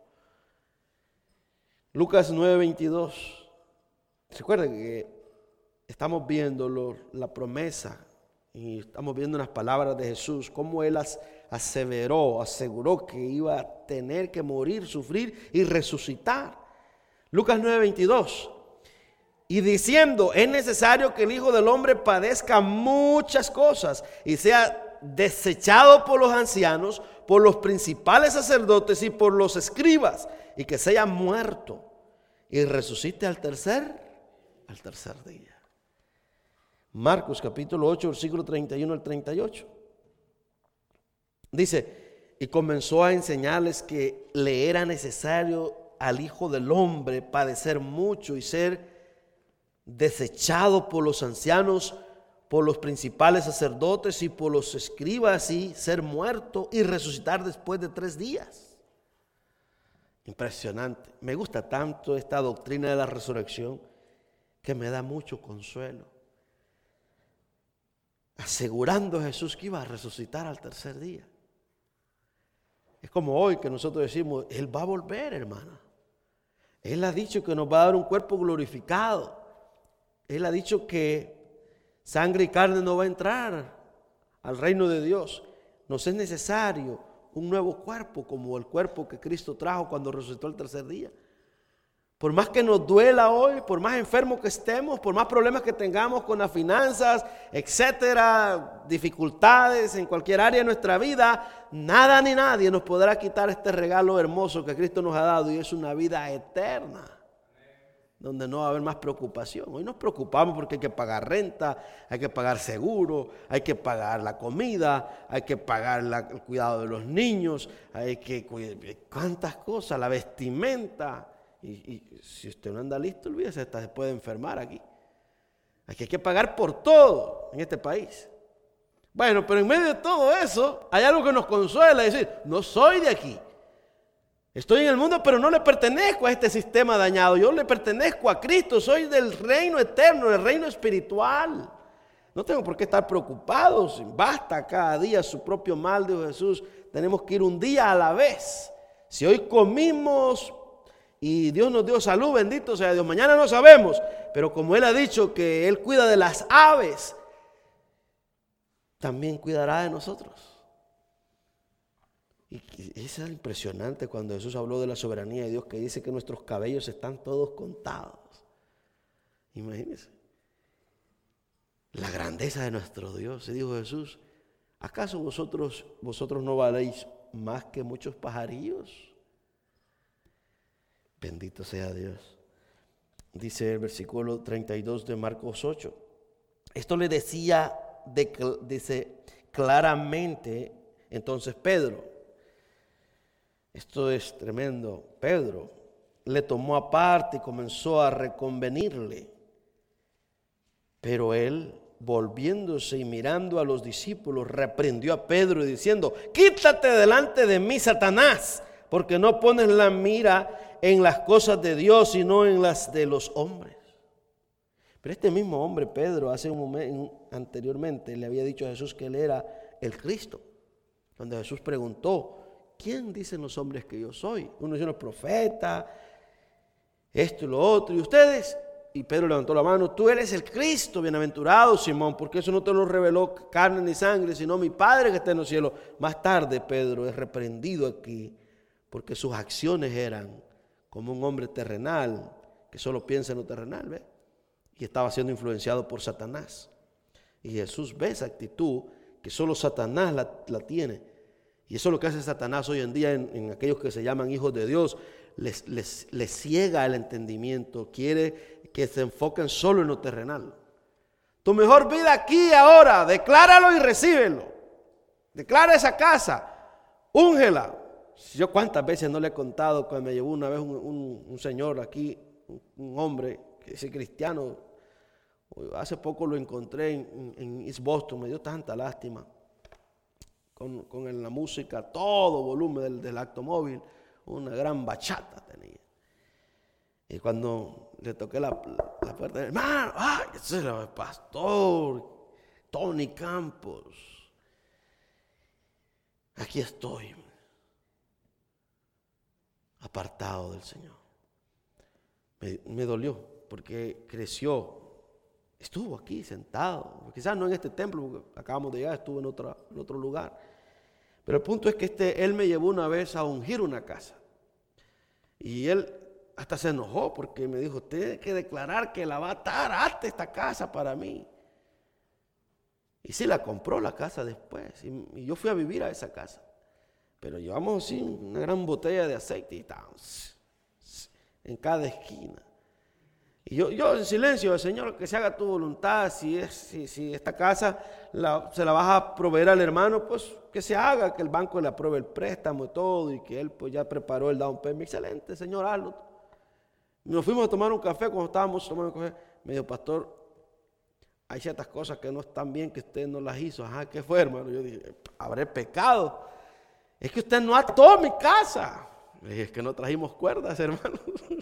Lucas nueve veintidós. Recuerden que estamos viendo lo, la promesa y estamos viendo las palabras de Jesús, cómo Él as, aseveró, aseguró que iba a tener que morir, sufrir y resucitar. Lucas nueve veintidós. Y diciendo: es necesario que el Hijo del Hombre padezca muchas cosas y sea desechado por los ancianos, por los principales sacerdotes y por los escribas, y que sea muerto y resucite al tercer, al tercer día. Marcos capítulo ocho, versículo treinta y uno al treinta y ocho. Dice: y comenzó a enseñarles que le era necesario al Hijo del Hombre padecer mucho y ser desechado por los ancianos, por los principales sacerdotes y por los escribas, y ser muerto y resucitar después de tres días. Impresionante. Me gusta tanto esta doctrina de la resurrección que me da mucho consuelo. Asegurando a Jesús que iba a resucitar al tercer día. Es como hoy que nosotros decimos: Él va a volver, hermana. Él ha dicho que nos va a dar un cuerpo glorificado. Él ha dicho que sangre y carne no va a entrar al reino de Dios. Nos es necesario un nuevo cuerpo, como el cuerpo que Cristo trajo cuando resucitó el tercer día. Por más que nos duela hoy, por más enfermos que estemos, por más problemas que tengamos con las finanzas, etcétera, dificultades en cualquier área de nuestra vida, nada ni nadie nos podrá quitar este regalo hermoso que Cristo nos ha dado, y es una vida eterna, donde no va a haber más preocupación. Hoy nos preocupamos porque hay que pagar renta, hay que pagar seguro, hay que pagar la comida, hay que pagar la, el cuidado de los niños, hay que cuidar cuántas cosas, la vestimenta. Y, y si usted no anda listo, olvídese, hasta se puede enfermar aquí. Aquí hay que pagar por todo en este país. Bueno, pero en medio de todo eso, hay algo que nos consuela, es decir: no soy de aquí. Estoy en el mundo, pero no le pertenezco a este sistema dañado. Yo le pertenezco a Cristo, soy del reino eterno, del reino espiritual. No tengo por qué estar preocupados. Basta cada día su propio mal, dijo Jesús. Tenemos que ir un día a la vez. Si hoy comimos Y Dios nos dio salud, bendito sea Dios. Mañana no sabemos, pero como Él ha dicho que Él cuida de las aves, también cuidará de nosotros. Y eso es impresionante cuando Jesús habló de la soberanía de Dios, que dice que nuestros cabellos están todos contados. Imagínense la grandeza de nuestro Dios. Y dijo Jesús: ¿acaso vosotros, vosotros no valéis más que muchos pajarillos? Bendito sea Dios. Dice el versículo treinta y dos de Marcos ocho. Esto le decía, de, dice claramente entonces Pedro. Esto es tremendo. Pedro le tomó aparte y comenzó a reconvenirle. Pero él, volviéndose y mirando a los discípulos, reprendió a Pedro diciendo: quítate delante de mí, Satanás, porque no pones la mira en las cosas de Dios, sino en las de los hombres. Pero este mismo hombre, Pedro, hace un momento anteriormente le había dicho a Jesús que él era el Cristo. Cuando Jesús preguntó: ¿quién dicen los hombres que yo soy? Uno dice: los profetas, esto y lo otro. ¿Y ustedes? Y Pedro levantó la mano: tú eres el Cristo, bienaventurado Simón, porque eso no te lo reveló carne ni sangre, sino mi Padre que está en los cielos. Más tarde Pedro es reprendido aquí, porque sus acciones eran como un hombre terrenal, que solo piensa en lo terrenal, ¿ve? Y estaba siendo influenciado por Satanás. Y Jesús ve esa actitud que solo Satanás la, la tiene. Y eso es lo que hace Satanás hoy en día en, en aquellos que se llaman hijos de Dios. Les, les, les ciega el entendimiento, quiere que se enfoquen solo en lo terrenal. Tu mejor vida aquí ahora, decláralo y recíbelo. Declara esa casa, úngela. Yo cuántas veces no le he contado cuando me llevó una vez un, un, un señor aquí, un, un hombre que es cristiano. Hace poco lo encontré en, en East Boston, me dio tanta lástima. Con, con la música, todo volumen del, del automóvil, una gran bachata tenía. Y cuando le toqué la, la puerta, hermano, ¡ay! Ese era el pastor Tony Campos. Aquí estoy, apartado del Señor. Me, me dolió porque creció. Estuvo aquí sentado, quizás no en este templo, porque acabamos de llegar, estuvo en, otra, en otro lugar. Pero el punto es que este, él me llevó una vez a ungir una casa. Y él hasta se enojó porque me dijo: usted tiene que declarar que la va a atar, ate esta casa para mí. Y sí, la compró la casa después. Y, y yo fui a vivir a esa casa. Pero llevamos así una gran botella de aceite y estábamos en cada esquina. Y yo, yo en silencio: Señor, que se haga tu voluntad. Si, es, si, si esta casa la, se la vas a proveer al hermano, pues que se haga, que el banco le apruebe el préstamo y todo, y que él pues ya preparó el down payment. Excelente, Señor, hazlo. Nos fuimos a tomar un café. Cuando estábamos tomando un café, me dijo: pastor, hay ciertas cosas que no están bien, que usted no las hizo. Ajá, ¿qué fue, hermano? Yo dije: habré pecado. Es que usted no ató mi casa. Le dije: es que no trajimos cuerdas, hermano.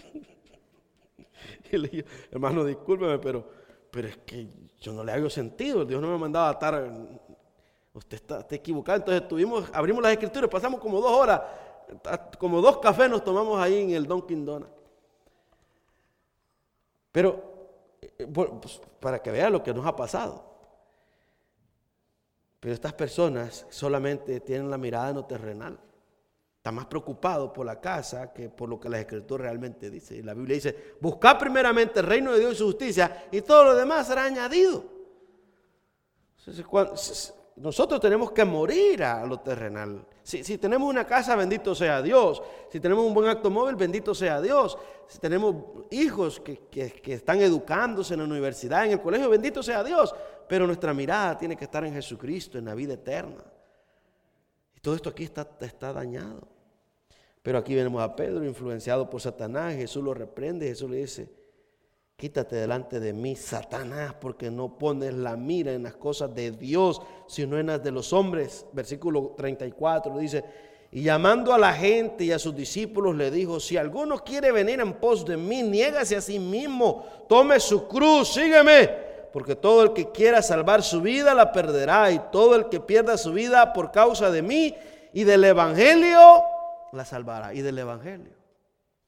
Y le dije: hermano, discúlpeme, pero, pero es que yo no le hago sentido. Dios no me mandaba a atar. Usted está, está equivocado. Entonces tuvimos, abrimos las escrituras, pasamos como dos horas, como dos cafés nos tomamos ahí en el Dunkin' Donuts. Pero, pues, para que vea lo que nos ha pasado. Pero estas personas solamente tienen la mirada en lo terrenal. Están más preocupados por la casa que por lo que la Escritura realmente dice. Y la Biblia dice: buscad primeramente el reino de Dios y su justicia, y todo lo demás será añadido. Entonces, cuando, nosotros tenemos que morir a lo terrenal. Si, si tenemos una casa, bendito sea Dios. Si tenemos un buen automóvil, bendito sea Dios. Si tenemos hijos que, que, que están educándose en la universidad, en el colegio, bendito sea Dios. Pero nuestra mirada tiene que estar en Jesucristo, en la vida eterna. Y todo esto aquí está, está dañado. Pero aquí venimos a Pedro, influenciado por Satanás. Jesús lo reprende. Jesús le dice: quítate delante de mí, Satanás, porque no pones la mira en las cosas de Dios, sino en las de los hombres. Versículo treinta y cuatro dice: y llamando a la gente y a sus discípulos le dijo: si alguno quiere venir en pos de mí, niégase a sí mismo, tome su cruz, sígueme. Porque todo el que quiera salvar su vida la perderá, y todo el que pierda su vida por causa de mí y del evangelio la salvará. Y del evangelio.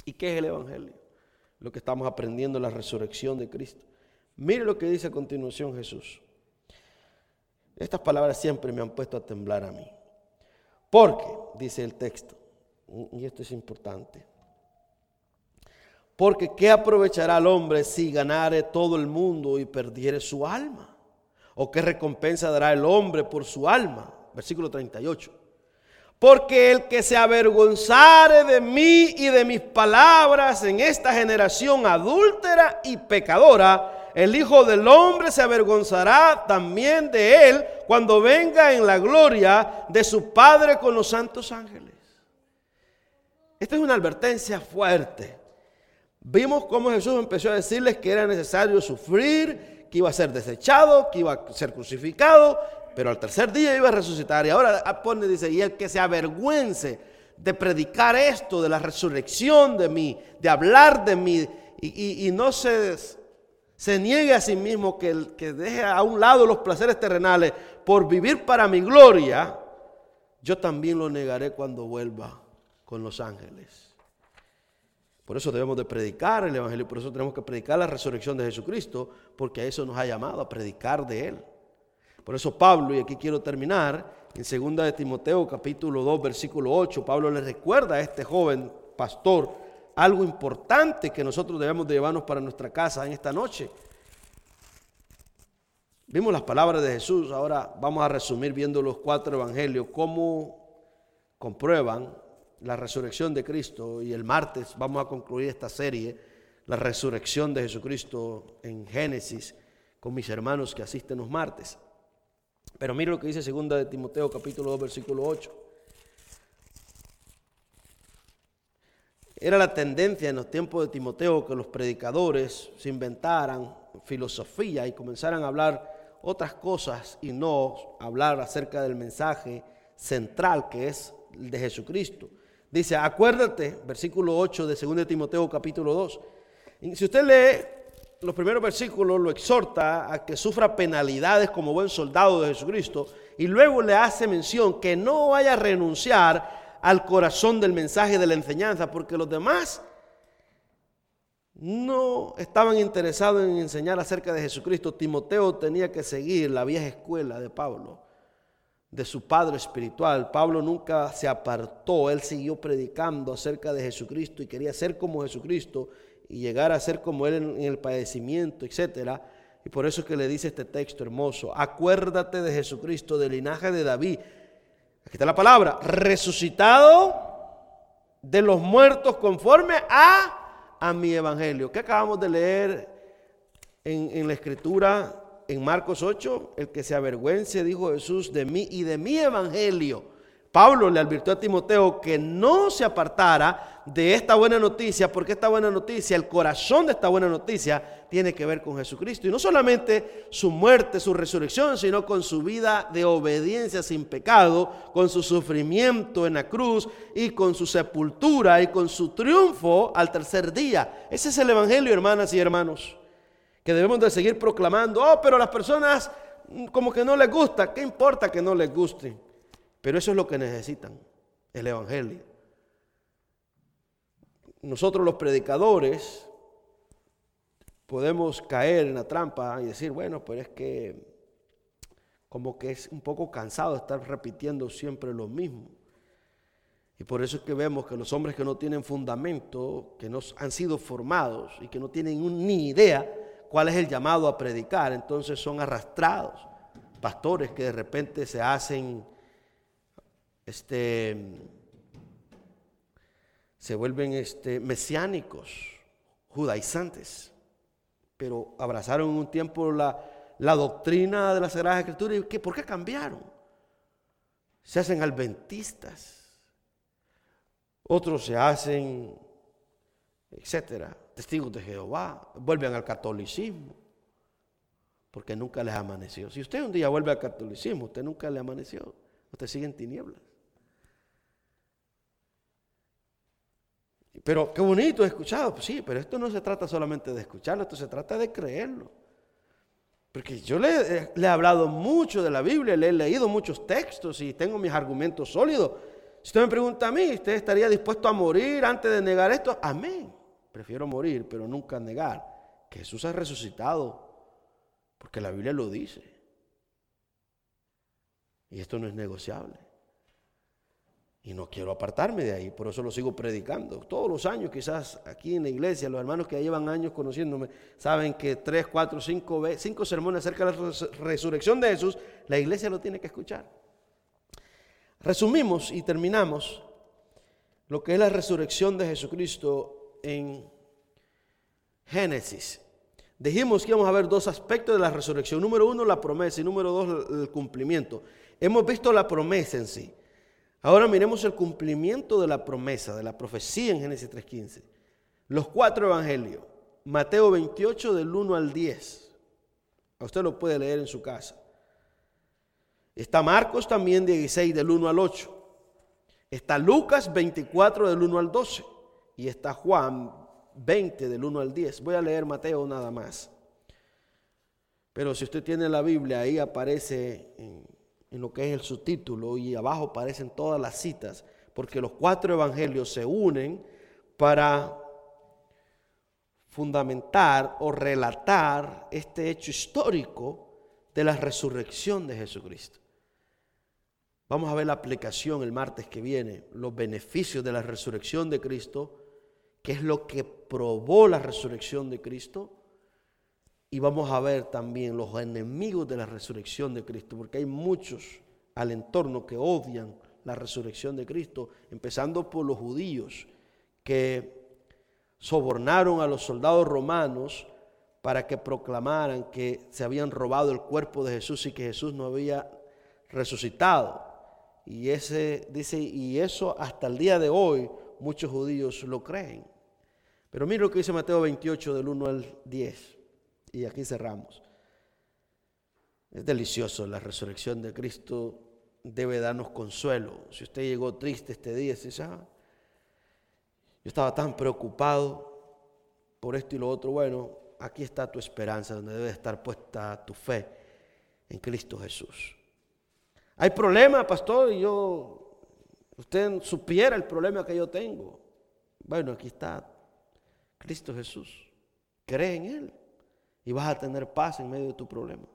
¿Y qué es el Evangelio? Lo que estamos aprendiendo en la resurrección de Cristo. Mire lo que dice a continuación Jesús. Estas palabras siempre me han puesto a temblar a mí. Porque, dice el texto, y esto es importante, porque ¿qué aprovechará el hombre si ganare todo el mundo y perdiere su alma? ¿O qué recompensa dará el hombre por su alma? Versículo treinta y ocho. Porque el que se avergonzare de mí y de mis palabras en esta generación adúltera y pecadora, el Hijo del Hombre se avergonzará también de él cuando venga en la gloria de su Padre con los santos ángeles. Esta es una advertencia fuerte. Vimos cómo Jesús empezó a decirles que era necesario sufrir, que iba a ser desechado, que iba a ser crucificado, pero al tercer día iba a resucitar. Y ahora pone, dice, y el que se avergüence de predicar esto, de la resurrección de mí, de hablar de mí, y, y, y no se, se niegue a sí mismo, que, que deje a un lado los placeres terrenales por vivir para mi gloria, yo también lo negaré cuando vuelva con los ángeles. Por eso debemos de predicar el Evangelio, por eso tenemos que predicar la resurrección de Jesucristo, porque a eso nos ha llamado, a predicar de Él. Por eso Pablo, y aquí quiero terminar, en segunda de Timoteo capítulo dos versículo ocho, Pablo le recuerda a este joven pastor algo importante que nosotros debemos de llevarnos para nuestra casa en esta noche. Vimos las palabras de Jesús, ahora vamos a resumir viendo los cuatro evangelios, cómo comprueban la resurrección de Cristo, y el martes vamos a concluir esta serie, la resurrección de Jesucristo en Génesis, con mis hermanos que asisten los martes. Pero mire lo que dice segunda de Timoteo capítulo dos versículo ocho. Era la tendencia en los tiempos de Timoteo que los predicadores se inventaran filosofía y comenzaran a hablar otras cosas y no hablar acerca del mensaje central que es el de Jesucristo. Dice, acuérdate, versículo ocho de segunda de Timoteo capítulo dos. Y si usted lee los primeros versículos, lo exhorta a que sufra penalidades como buen soldado de Jesucristo, y luego le hace mención que no vaya a renunciar al corazón del mensaje de la enseñanza, porque los demás no estaban interesados en enseñar acerca de Jesucristo. Timoteo tenía que seguir la vieja escuela de Pablo, de su padre espiritual. Pablo nunca se apartó, él siguió predicando acerca de Jesucristo y quería ser como Jesucristo y llegar a ser como él en el padecimiento, etcétera. Y por eso es que le dice este texto hermoso, acuérdate de Jesucristo, del linaje de David. Aquí está la palabra, resucitado de los muertos conforme a, a mi evangelio. ¿Qué acabamos de leer en, en la escritura? En Marcos ocho, el que se avergüence, dijo Jesús, de mí y de mi evangelio. Pablo le advirtió a Timoteo que no se apartara de esta buena noticia, porque esta buena noticia, el corazón de esta buena noticia, tiene que ver con Jesucristo. Y no solamente su muerte, su resurrección, sino con su vida de obediencia sin pecado, con su sufrimiento en la cruz y con su sepultura y con su triunfo al tercer día. Ese es el evangelio, hermanas y hermanos, que debemos de seguir proclamando. Oh, pero a las personas como que no les gusta. ¿Qué importa que no les guste? Pero eso es lo que necesitan, el evangelio. Nosotros los predicadores podemos caer en la trampa y decir, bueno, pero es que como que es un poco cansado de estar repitiendo siempre lo mismo. Y por eso es que vemos que los hombres que no tienen fundamento, que no han sido formados y que no tienen ni idea cuál es el llamado a predicar, entonces son arrastrados. Pastores que de repente se hacen, este, se vuelven este, mesiánicos, judaizantes, pero abrazaron en un tiempo la, la doctrina de la Sagrada Escritura. ¿Y qué, por qué cambiaron? Se hacen adventistas, otros se hacen, etcétera, testigos de Jehová, vuelven al catolicismo, porque nunca les amaneció. Si usted un día vuelve al catolicismo, usted nunca le amaneció, usted sigue en tinieblas. Pero qué bonito he escuchado, pues sí, pero esto no se trata solamente de escucharlo, esto se trata de creerlo. Porque yo le, le he hablado mucho de la Biblia, le he leído muchos textos y tengo mis argumentos sólidos. Si usted me pregunta a mí, ¿usted estaría dispuesto a morir antes de negar esto? Amén. Prefiero morir, pero nunca negar que Jesús ha resucitado, porque la Biblia lo dice. Y esto no es negociable. Y no quiero apartarme de ahí, por eso lo sigo predicando. Todos los años, quizás aquí en la iglesia, los hermanos que llevan años conociéndome, saben que tres, cuatro, cinco, cinco sermones acerca de la resurrección de Jesús, la iglesia lo tiene que escuchar. Resumimos y terminamos lo que es la resurrección de Jesucristo en Génesis. Dijimos que íbamos a ver dos aspectos de la resurrección. Número uno, la promesa, y número dos, el cumplimiento. Hemos visto la promesa en sí. Ahora miremos el cumplimiento de la promesa, de la profecía en Génesis tres quince. Los cuatro evangelios. Mateo veintiocho del uno al diez. A usted lo puede leer en su casa. Está Marcos también dieciséis del uno al ocho. Está Lucas veinticuatro del uno al doce. Y está Juan veinte del uno al diez. Voy a leer Mateo nada más. Pero si usted tiene la Biblia, ahí aparece en, en lo que es el subtítulo y abajo aparecen todas las citas, porque los cuatro evangelios se unen para fundamentar o relatar este hecho histórico de la resurrección de Jesucristo. Vamos a ver la aplicación el martes que viene, los beneficios de la resurrección de Cristo, qué es lo que probó la resurrección de Cristo, y vamos a ver también los enemigos de la resurrección de Cristo, porque hay muchos al entorno que odian la resurrección de Cristo, empezando por los judíos que sobornaron a los soldados romanos para que proclamaran que se habían robado el cuerpo de Jesús y que Jesús no había resucitado. Y ese dice, y eso hasta el día de hoy muchos judíos lo creen. Pero mira lo que dice Mateo veintiocho del uno al diez. Y aquí cerramos. Es delicioso, la resurrección de Cristo debe darnos consuelo. Si usted llegó triste este día, dice, ah, yo estaba tan preocupado por esto y lo otro. Bueno, aquí está tu esperanza, donde debe estar puesta tu fe en Cristo Jesús. Hay problema, pastor, y yo, usted supiera el problema que yo tengo. Bueno, aquí está Cristo Jesús. Cree en Él y vas a tener paz en medio de tu problema.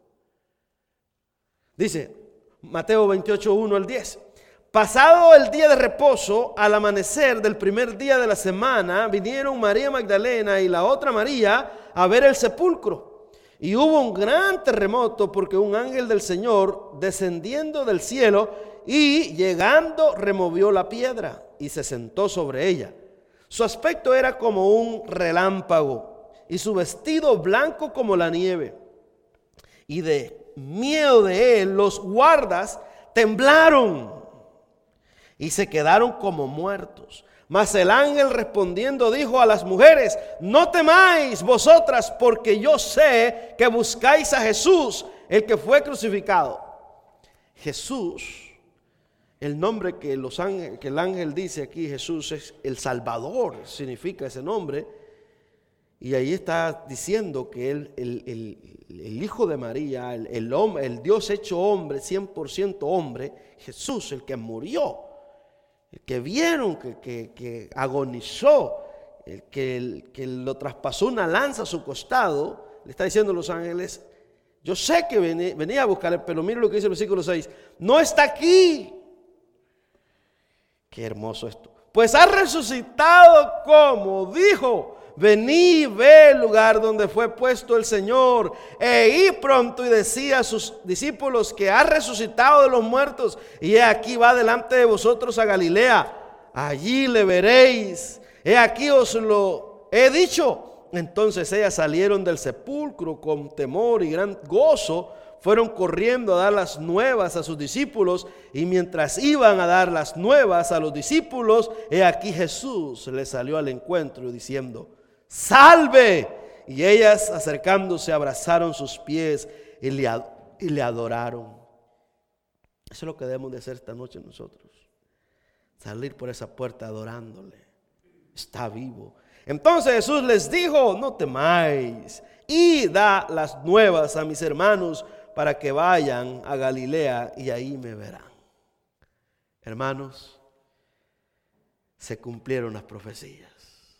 Dice Mateo veintiocho, uno al diez. Pasado el día de reposo, al amanecer del primer día de la semana, vinieron María Magdalena y la otra María a ver el sepulcro. Y hubo un gran terremoto porque un ángel del Señor descendiendo del cielo y llegando removió la piedra y se sentó sobre ella. Su aspecto era como un relámpago y su vestido blanco como la nieve. Y de miedo de él los guardas temblaron y se quedaron como muertos. Mas el ángel respondiendo dijo a las mujeres: no temáis vosotras, porque yo sé que buscáis a Jesús, el que fue crucificado. Jesús, el nombre que, los ángel, que el ángel dice aquí, Jesús es el Salvador, significa ese nombre. Y ahí está diciendo que él, el, el, el Hijo de María, el, el, hombre, el Dios hecho hombre, cien por ciento hombre, Jesús, el que murió, el que vieron que, que, que agonizó, el que, el que lo traspasó una lanza a su costado, le está diciendo a los ángeles: yo sé que venía, venía a buscarle, pero mire lo que dice el versículo seis, no está aquí. Qué hermoso esto. Pues ha resucitado como dijo. Vení, ve el lugar donde fue puesto el Señor, e id pronto y decía a sus discípulos que ha resucitado de los muertos, y he aquí va delante de vosotros a Galilea, allí le veréis, he aquí os lo he dicho. Entonces ellas salieron del sepulcro con temor y gran gozo, fueron corriendo a dar las nuevas a sus discípulos, y mientras iban a dar las nuevas a los discípulos, he aquí Jesús les salió al encuentro diciendo: ¡salve! Y ellas, acercándose, abrazaron sus pies y le, y le adoraron. Eso es lo que debemos de hacer esta noche nosotros. Salir por esa puerta adorándole. Está vivo. Entonces Jesús les dijo: no temáis, y da las nuevas a mis hermanos para que vayan a Galilea y ahí me verán. Hermanos, se cumplieron las profecías.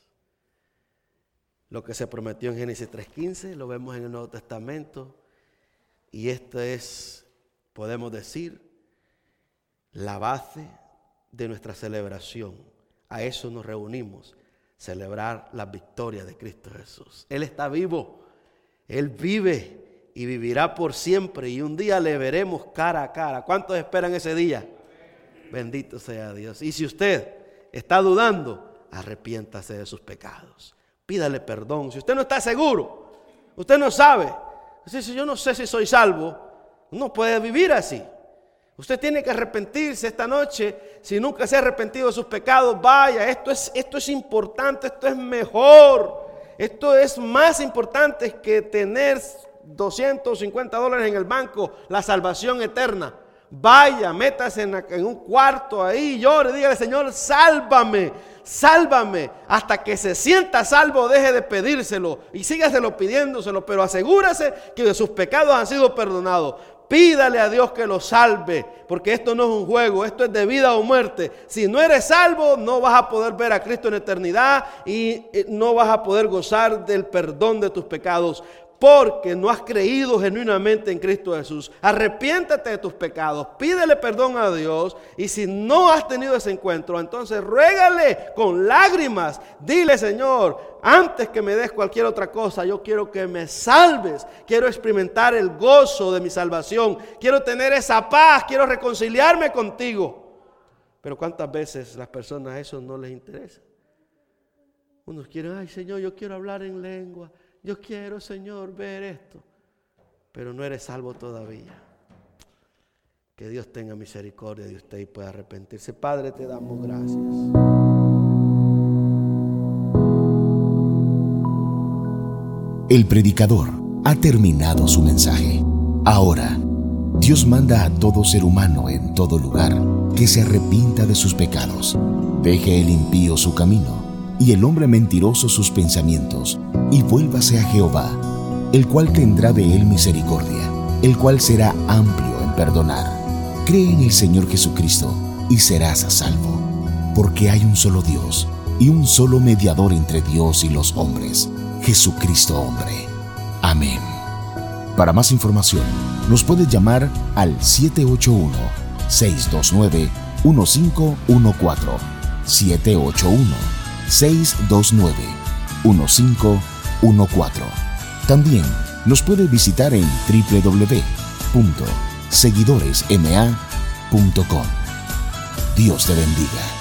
Lo que se prometió en Génesis tres quince lo vemos en el Nuevo Testamento, y esto es, podemos decir, la base de nuestra celebración. A eso nos reunimos, celebrar la victoria de Cristo Jesús. Él está vivo, Él vive y vivirá por siempre, y un día le veremos cara a cara. ¿Cuántos esperan ese día? Bendito sea Dios. Y si usted está dudando, arrepiéntase de sus pecados. Pídale perdón. Si usted no está seguro, usted no sabe, si yo no sé si soy salvo, no puede vivir así. Usted tiene que arrepentirse esta noche. Si nunca se ha arrepentido de sus pecados, vaya, esto es, esto es importante, esto es mejor. Esto es más importante que tener doscientos cincuenta dólares en el banco, la salvación eterna. Vaya, métase en, en un cuarto ahí, llore, dígale: Señor, sálvame, sálvame. Hasta que se sienta salvo, deje de pedírselo y sígaselo pidiéndoselo, pero asegúrese que sus pecados han sido perdonados. Pídale a Dios que lo salve, porque esto no es un juego, esto es de vida o muerte. Si no eres salvo, no vas a poder ver a Cristo en eternidad y no vas a poder gozar del perdón de tus pecados, porque no has creído genuinamente en Cristo Jesús. Arrepiéntate de tus pecados, pídele perdón a Dios, y si no has tenido ese encuentro, entonces ruégale con lágrimas. Dile: Señor, antes que me des cualquier otra cosa, yo quiero que me salves. Quiero experimentar el gozo de mi salvación. Quiero tener esa paz, quiero reconciliarme contigo. Pero ¿cuántas veces las personas a eso no les interesa? Unos quieren: ay, Señor, yo quiero hablar en lengua. Yo quiero, Señor, ver esto. Pero no eres salvo todavía. Que Dios tenga misericordia de usted y pueda arrepentirse. Padre, te damos gracias. El predicador ha terminado su mensaje. Ahora, Dios manda a todo ser humano en todo lugar que se arrepienta de sus pecados. Deje el impío su camino y el hombre mentiroso sus pensamientos, y vuélvase a Jehová, el cual tendrá de él misericordia, el cual será amplio en perdonar. Cree en el Señor Jesucristo y serás a salvo, porque hay un solo Dios y un solo mediador entre Dios y los hombres, Jesucristo hombre. Amén. Para más información, nos puede llamar al siete ocho uno, seis dos nueve, uno cinco uno cuatro, siete ocho uno, seis dos nueve, uno cinco uno cuatro. También nos puede visitar en doble u doble u doble u punto seguidores m a punto com. Dios te bendiga.